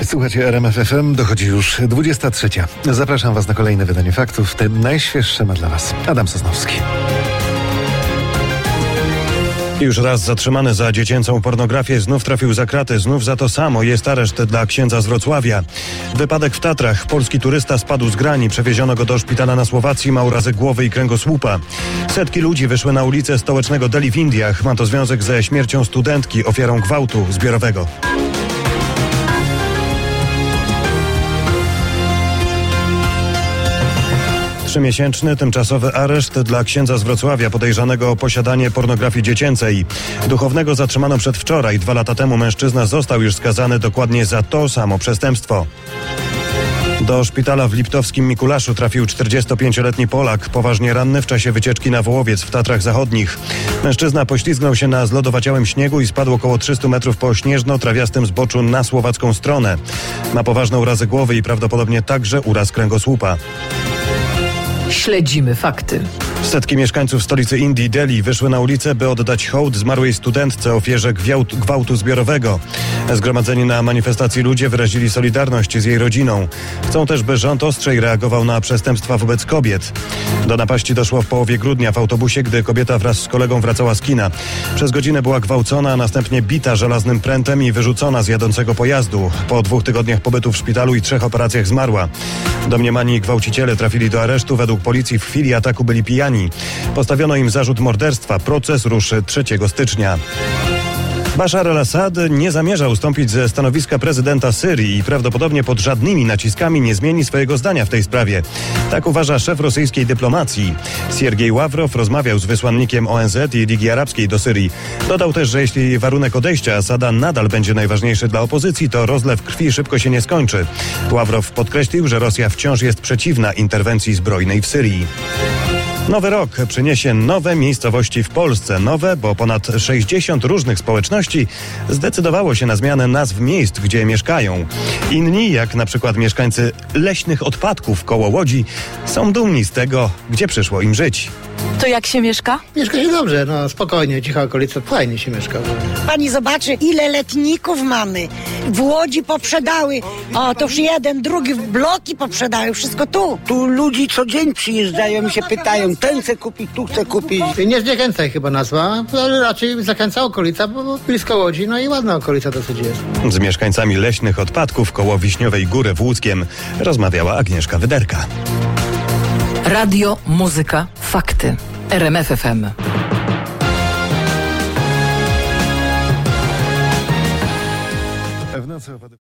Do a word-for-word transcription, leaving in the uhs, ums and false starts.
Słuchajcie, R M F F M, dochodzi już dwudziesta trzecia. Zapraszam Was na kolejne wydanie faktów, tym najświeższe ma dla Was Adam Sosnowski. Już raz zatrzymany za dziecięcą pornografię, znów trafił za kraty, znów za to samo. Jest areszt dla księdza z Wrocławia. Wypadek w Tatrach. Polski turysta spadł z grani. Przewieziono go do szpitala na Słowacji. Ma urazy głowy i kręgosłupa. Setki ludzi wyszły na ulicę stołecznego Delhi w Indiach. Ma to związek ze śmiercią studentki, ofiarą gwałtu zbiorowego. Trzymiesięczny tymczasowy areszt dla księdza z Wrocławia podejrzanego o posiadanie pornografii dziecięcej. Duchownego zatrzymano przedwczoraj. Dwa lata temu mężczyzna został już skazany dokładnie za to samo przestępstwo. Do szpitala w liptowskim Mikulaszu trafił czterdziestopięcioletni Polak, poważnie ranny w czasie wycieczki na Wołowiec w Tatrach Zachodnich. Mężczyzna poślizgnął się na zlodowaciałym śniegu i spadł około trzystu metrów po śnieżno-trawiastym zboczu na słowacką stronę. Ma poważne urazy głowy i prawdopodobnie także uraz kręgosłupa. Śledzimy fakty. Setki mieszkańców stolicy Indii, Delhi, wyszły na ulicę, by oddać hołd zmarłej studentce, ofierze gwałtu, gwałtu zbiorowego. Zgromadzeni na manifestacji ludzie wyrazili solidarność z jej rodziną. Chcą też, by rząd ostrzej reagował na przestępstwa wobec kobiet. Do napaści doszło w połowie grudnia w autobusie, gdy kobieta wraz z kolegą wracała z kina. Przez godzinę była gwałcona, a następnie bita żelaznym prętem i wyrzucona z jadącego pojazdu. Po dwóch tygodniach pobytu w szpitalu i trzech operacjach zmarła. Domniemani gwałciciele trafili do aresztu. Według policji w chwili ataku byli pijani. Postawiono im zarzut morderstwa. Proces ruszy trzeciego stycznia. Bashar al-Assad nie zamierza ustąpić ze stanowiska prezydenta Syrii i prawdopodobnie pod żadnymi naciskami nie zmieni swojego zdania w tej sprawie. Tak uważa szef rosyjskiej dyplomacji. Siergiej Ławrow rozmawiał z wysłannikiem O N Z i Ligi Arabskiej do Syrii. Dodał też, że jeśli warunek odejścia Asada nadal będzie najważniejszy dla opozycji, to rozlew krwi szybko się nie skończy. Ławrow podkreślił, że Rosja wciąż jest przeciwna interwencji zbrojnej w Syrii. Nowy rok przyniesie nowe miejscowości w Polsce. Nowe, bo ponad sześćdziesiąt różnych społeczności zdecydowało się na zmianę nazw miejsc, gdzie mieszkają. Inni, jak na przykład mieszkańcy Leśnych Odpadków koło Łodzi, są dumni z tego, gdzie przyszło im żyć. To jak się mieszka? Mieszka się dobrze, no spokojnie, cicha okolica, fajnie się mieszka. Pani zobaczy, ile letników mamy. W Łodzi poprzedały. O, to już jeden, drugi bloki poprzedały, wszystko tu. Tu ludzi co dzień przyjeżdżają i się pytają, ten chce kupić, tu chce kupić. Nie zniechęcaj chyba nazwa, ale raczej zachęca okolica, bo blisko Łodzi, no i ładna okolica dosyć jest. Z mieszkańcami Leśnych Odpadków koło Wiśniowej Góry w Łódzkiem rozmawiała Agnieszka Wyderka. Radio, muzyka, fakty. R M F F M. W nocy opady...